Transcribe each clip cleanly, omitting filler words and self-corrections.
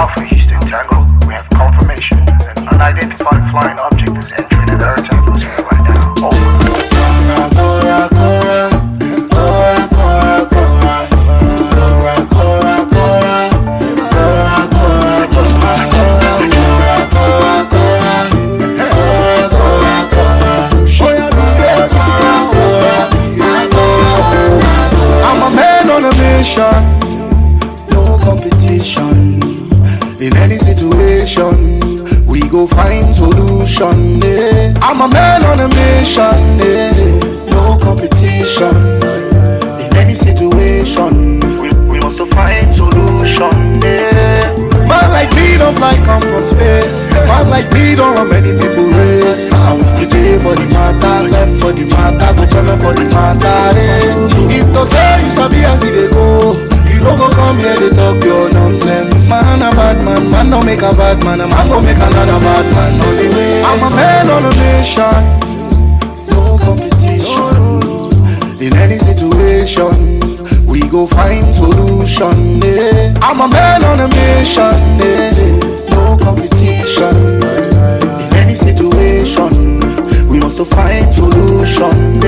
Alpha Houston Tango, we have confirmation. An unidentified flying object is entering an Earth atmosphere right now. Over. No competition. In any situation, we go find solution. I'm a man on a mission. No competition. In any situation, we must find solution. Man like me don't fly come from space. Man like me don't run many people race. I will still pay for the matter, left for the matter, go payment for the matter. If to say you sabi as they go, you don't go come here to talk your nonsense. Man a bad man, man don't make a bad man, a man gon' make another bad man on the way. I'm a man on a mission. No competition. In any situation, we go find solution. I'm a man on a mission. No competition. In any situation, we must find solution.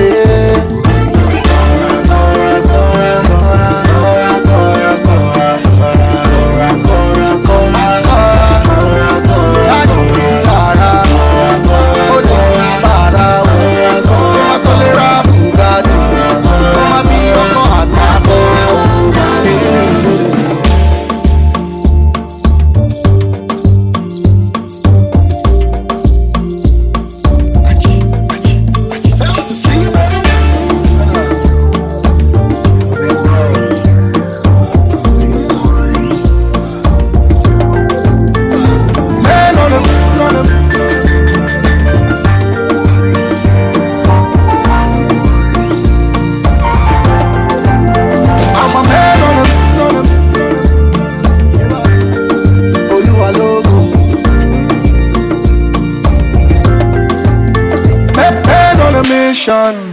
Mission.